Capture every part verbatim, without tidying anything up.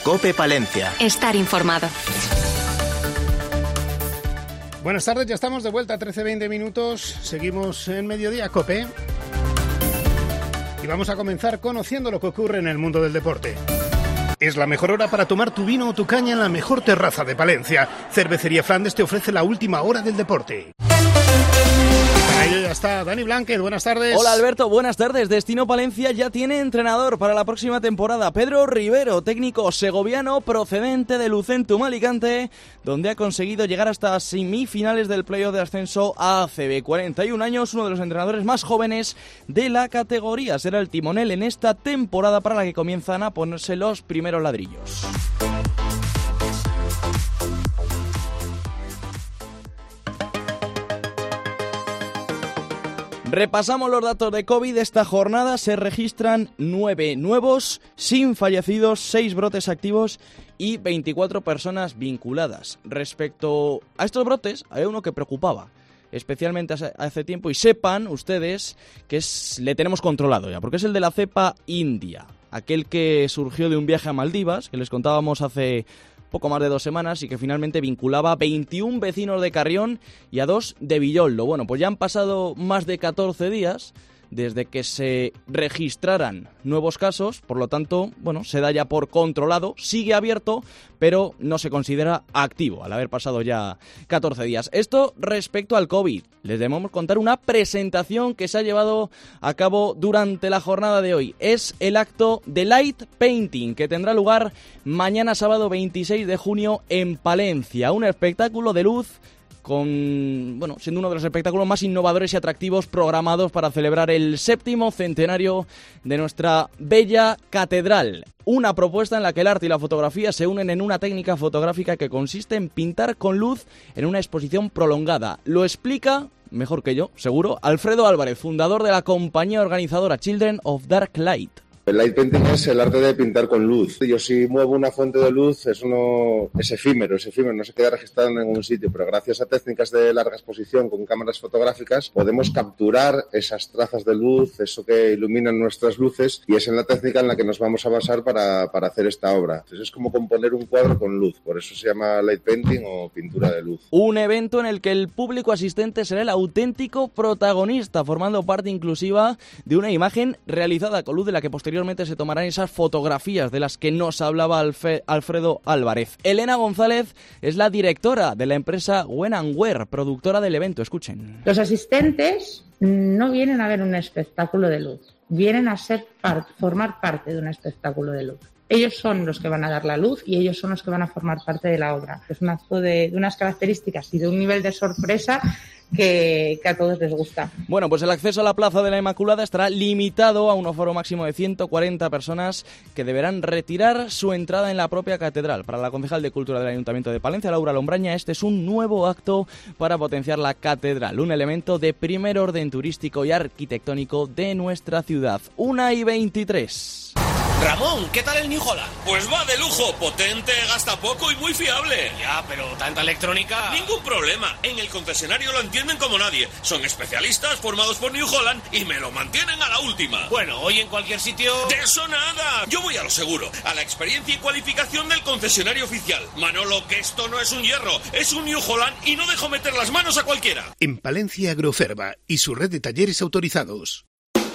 COPE Palencia. Estar informado. Buenas tardes, ya estamos de vuelta, trece veinte minutos, seguimos en Mediodía COPE y vamos a comenzar conociendo lo que ocurre en el mundo del deporte. Es la mejor hora para tomar tu vino o tu caña en la mejor terraza de Palencia. Cervecería Flandes te ofrece la última hora del deporte. Para ello ya está Dani Blanquez, buenas tardes. Hola Alberto, buenas tardes. Destino Palencia ya tiene entrenador para la próxima temporada. Pedro Rivero, técnico segoviano procedente de Lucentum Alicante, donde ha conseguido llegar hasta semifinales del playoff de ascenso a A C B. cuarenta y un años, uno de los entrenadores más jóvenes de la categoría. Será el timonel en esta temporada para la que comienzan a ponerse los primeros ladrillos. Repasamos los datos de COVID. Esta jornada se registran nueve nuevos, sin fallecidos, seis brotes activos y veinticuatro personas vinculadas. Respecto a estos brotes, hay uno que preocupaba, especialmente hace, hace tiempo, y sepan ustedes que es, le tenemos controlado ya, porque es el de la cepa india, aquel que surgió de un viaje a Maldivas, que les contábamos hace poco más de dos semanas y que finalmente vinculaba a veintiún vecinos de Carrión y a dos de Villoldo. Bueno, pues ya han pasado más de catorce días desde que se registraran nuevos casos, por lo tanto, bueno, se da ya por controlado, sigue abierto, pero no se considera activo al haber pasado ya catorce días. Esto respecto al COVID. Les debemos contar una presentación que se ha llevado a cabo durante la jornada de hoy. Es el acto de Light Painting, que tendrá lugar mañana sábado veintiséis de junio en Palencia. Un espectáculo de luz con, bueno, siendo uno de los espectáculos más innovadores y atractivos programados para celebrar el séptimo centenario de nuestra bella catedral. Una propuesta en la que el arte y la fotografía se unen en una técnica fotográfica que consiste en pintar con luz en una exposición prolongada. Lo explica, mejor que yo, seguro, Alfredo Álvarez, fundador de la compañía organizadora Children of Dark Light. El light painting es el arte de pintar con luz. Yo si muevo una fuente de luz es, uno, es efímero, es efímero, no se queda registrado en ningún sitio, pero gracias a técnicas de larga exposición con cámaras fotográficas podemos capturar esas trazas de luz, eso que iluminan nuestras luces, y es en la técnica en la que nos vamos a basar para, para hacer esta obra. Entonces es como componer un cuadro con luz, por eso se llama light painting o pintura de luz. Un evento en el que el público asistente será el auténtico protagonista, formando parte inclusiva de una imagen realizada con luz de la que posteriormente se tomarán esas fotografías de las que nos hablaba Alfe, Alfredo Álvarez. Elena González es la directora de la empresa When and Where, productora del evento. Escuchen. Los asistentes no vienen a ver un espectáculo de luz, vienen a ser part, formar parte de un espectáculo de luz. Ellos son los que van a dar la luz y ellos son los que van a formar parte de la obra. Es un acto de, de unas características y de un nivel de sorpresa que, que a todos les gusta. Bueno, pues el acceso a la Plaza de la Inmaculada estará limitado a un aforo máximo de ciento cuarenta personas que deberán retirar su entrada en la propia catedral. Para la concejal de Cultura del Ayuntamiento de Palencia, Laura Lombraña, este es un nuevo acto para potenciar la catedral, un elemento de primer orden turístico y arquitectónico de nuestra ciudad. una y veintitrés. Ramón, ¿qué tal el New Holland? Pues va de lujo, potente, gasta poco y muy fiable. Ya, pero tanta electrónica... Ningún problema, en el concesionario lo entienden como nadie. Son especialistas formados por New Holland y me lo mantienen a la última. Bueno, hoy en cualquier sitio... ¡De eso nada! Yo voy a lo seguro, a la experiencia y cualificación del concesionario oficial. Manolo, que esto no es un hierro, es un New Holland y no dejo meter las manos a cualquiera. En Palencia Agroferva y su red de talleres autorizados.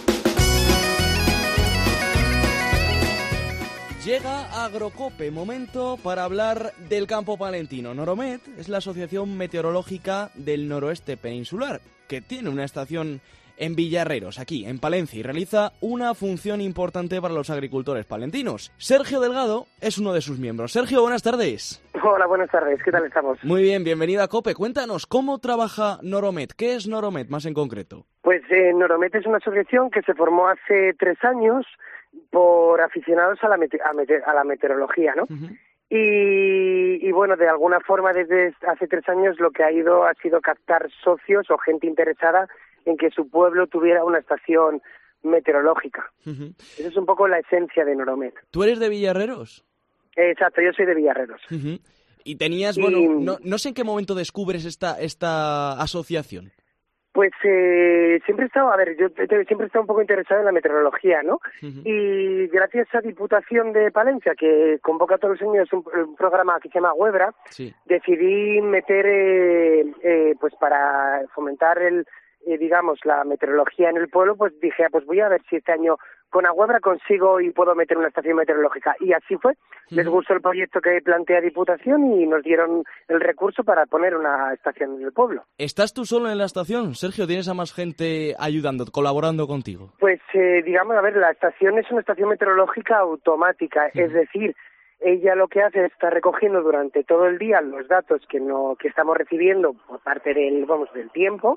Llega Agrocope, momento para hablar del campo palentino. Noromet es la Asociación Meteorológica del Noroeste Peninsular, que tiene una estación en Villarreros, aquí en Palencia, y realiza una función importante para los agricultores palentinos. Sergio Delgado es uno de sus miembros. Sergio, buenas tardes. Hola, buenas tardes. ¿Qué tal estamos? Muy bien, bienvenido a COPE. Cuéntanos, ¿cómo trabaja Noromet? ¿Qué es Noromet más en concreto? Pues eh, Noromet es una asociación que se formó hace tres años por aficionados a la, mete- a, mete- a la meteorología, ¿no? Uh-huh. Y, y bueno, de alguna forma desde hace tres años lo que ha ido ha sido captar socios o gente interesada en que su pueblo tuviera una estación meteorológica. Uh-huh. Esa es un poco la esencia de Noromet. ¿Tú eres de Villarreros? Exacto, yo soy de Villarreros. Uh-huh. Y tenías, y... bueno, no, no sé en qué momento descubres esta, esta asociación. Pues eh, siempre he estado, a ver, yo te, te, siempre he estado un poco interesado en la meteorología, ¿no? Uh-huh. Y gracias a Diputación de Palencia, que convoca todos los años un, un programa que se llama Huebra, sí. decidí meter, eh, eh, pues para fomentar el, eh, digamos, la meteorología en el pueblo, pues dije, ah, pues voy a ver si este año con Agüebra consigo y puedo meter una estación meteorológica. Y así fue. Uh-huh. Les gustó el proyecto que plantea Diputación y nos dieron el recurso para poner una estación en el pueblo. ¿Estás tú solo en la estación, Sergio? ¿Tienes a más gente ayudando, colaborando contigo? Pues, eh, digamos, a ver, la estación es una estación meteorológica automática. Uh-huh. Es decir, ella lo que hace es estar recogiendo durante todo el día los datos que no que estamos recibiendo por parte del, vamos, del tiempo,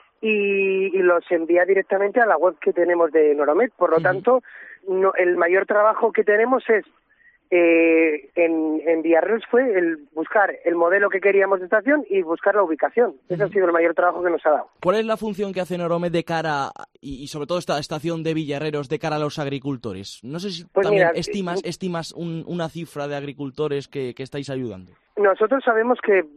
Y, y los envía directamente a la web que tenemos de Noromed. Por lo uh-huh. tanto, no, el mayor trabajo que tenemos es, eh, en, en Villarreos fue el buscar el modelo que queríamos de estación y buscar la ubicación. Uh-huh. Ese ha sido el mayor trabajo que nos ha dado. ¿Cuál es la función que hace Noromed de cara, y, y sobre todo esta estación de Villarreros, de cara a los agricultores? No sé si pues también mira, estimas, estimas un, una cifra de agricultores que, que estáis ayudando. Nosotros sabemos que, eh,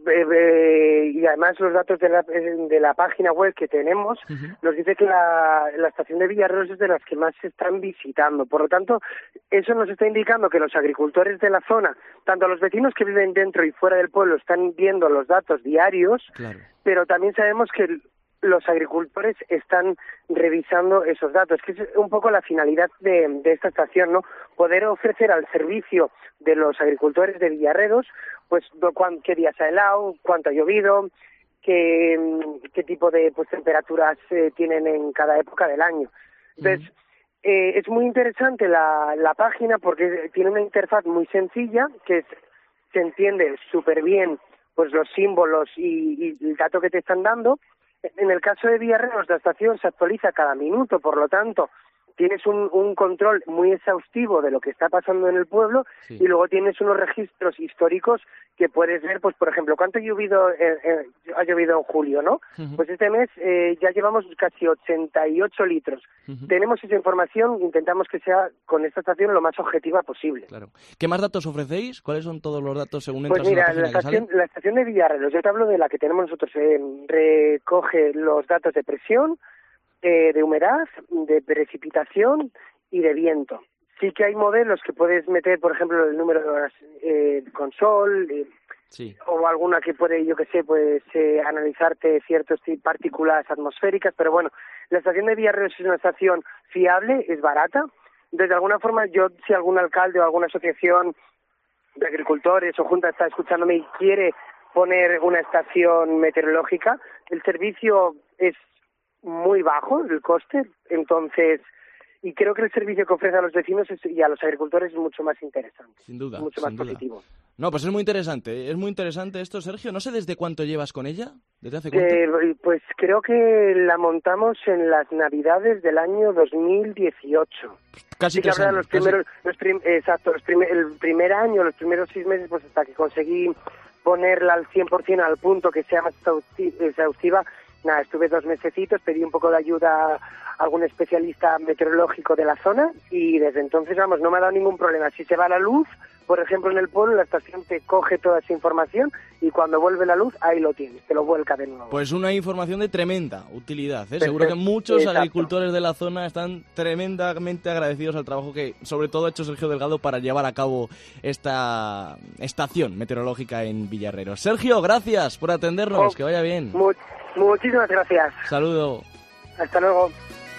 eh, y además los datos de la, de la página web que tenemos, uh-huh. nos dice que la, la estación de Villarreos es de las que más se están visitando. Por lo tanto, eso nos está indicando que los agricultores de la zona, tanto los vecinos que viven dentro y fuera del pueblo, están viendo los datos diarios, claro. pero también sabemos que los agricultores están revisando esos datos, que es un poco la finalidad de, de esta estación, ¿no? Poder ofrecer al servicio de los agricultores de Villarreros, pues qué días ha helado, cuánto ha llovido, qué, qué tipo de pues temperaturas eh, tienen en cada época del año. Entonces, uh-huh. eh, es muy interesante la, la página porque tiene una interfaz muy sencilla, que es, se entiende súper bien pues los símbolos y, y el dato que te están dando. En el caso de Villarreos, la estación se actualiza cada minuto, por lo tanto, tienes un, un control muy exhaustivo de lo que está pasando en el pueblo, sí. y luego tienes unos registros históricos que puedes ver, pues por ejemplo, cuánto ha llovido, eh, eh, ha llovido en julio, ¿no? Uh-huh. Pues este mes eh, ya llevamos casi ochenta y ocho litros. Uh-huh. Tenemos esa información, intentamos que sea con esta estación lo más objetiva posible. Claro. ¿Qué más datos ofrecéis? ¿Cuáles son todos los datos según entras pues mira, en la página la estación, que sale? la estación de Villarreos, yo te hablo de la que tenemos nosotros, eh, recoge los datos de presión, Eh, de humedad, de precipitación y de viento. Sí que hay modelos que puedes meter, por ejemplo, el número de horas eh, con sol, eh, sí. o alguna que puede, yo que sé, pues eh, analizarte ciertas partículas atmosféricas, pero bueno, la estación de Villarreos es una estación fiable, es barata. Entonces, de alguna forma, yo, si algún alcalde o alguna asociación de agricultores o junta está escuchándome y quiere poner una estación meteorológica, el servicio es muy bajo el coste, entonces, y creo que el servicio que ofrece a los vecinos es, y a los agricultores es mucho más interesante. Sin duda, mucho sin más duda. positivo. No, pues es muy interesante, es muy interesante esto, Sergio. No sé desde cuánto llevas con ella, ¿desde hace cuánto? Eh, pues creo que la montamos en las Navidades del año dos mil dieciocho. Casi sí, que tres años. Los primeros, los prim, exacto, los primer, el primer año, los primeros seis meses, pues hasta que conseguí ponerla al cien por ciento al punto que sea más exhaustiva. Nada, estuve dos mesecitos, pedí un poco de ayuda a algún especialista meteorológico de la zona y desde entonces, vamos, no me ha dado ningún problema. Si se va la luz, por ejemplo, en el pueblo, la estación te coge toda esa información y cuando vuelve la luz, ahí lo tienes, te lo vuelca de nuevo. Pues una información de tremenda utilidad, ¿eh? Seguro que muchos Exacto. agricultores de la zona están tremendamente agradecidos al trabajo que, sobre todo, ha hecho Sergio Delgado para llevar a cabo esta estación meteorológica en Villarreros. Sergio, gracias por atendernos, oh, que vaya bien. Mu- muchísimas gracias. Saludo. Hasta luego.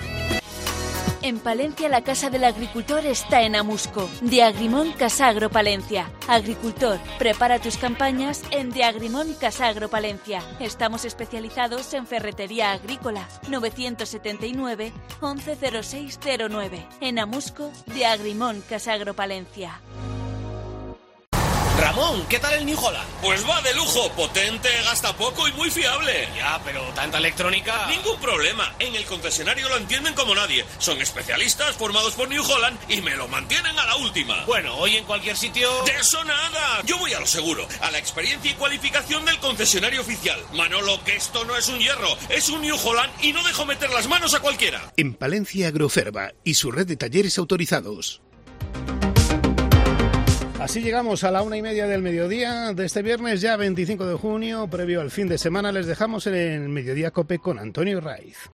En Palencia, la Casa del Agricultor está en Amusco. Diagrimón Casagro Palencia. Agricultor, prepara tus campañas en Diagrimón Casagro Palencia. Estamos especializados en ferretería agrícola. novecientos setenta y nueve, once cero seis cero nueve. En Amusco, Diagrimón Casagro Palencia. Ramón, ¿qué tal el New Holland? Pues va de lujo, potente, gasta poco y muy fiable. Ya, pero tanta electrónica... Ningún problema, en el concesionario lo entienden como nadie. Son especialistas formados por New Holland y me lo mantienen a la última. Bueno, hoy en cualquier sitio... ¡De eso nada! Yo voy a lo seguro, a la experiencia y cualificación del concesionario oficial. Manolo, que esto no es un hierro, es un New Holland y no dejo meter las manos a cualquiera. En Palencia, Agroferva y su red de talleres autorizados. Así llegamos a la una y media del mediodía de este viernes, ya veinticinco de junio, previo al fin de semana. Les dejamos en el Mediodía COPE con Antonio Raiz.